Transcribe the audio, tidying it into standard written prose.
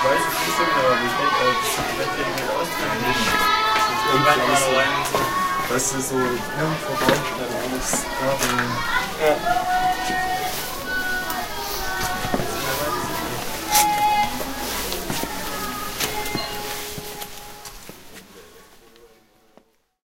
weiß es nicht so genau, aber ich denke, das wird irgendwie austrainieren. Irgendwann mal rein und so. Weißt du, so Hirnverband, keine Ahnung. Ja.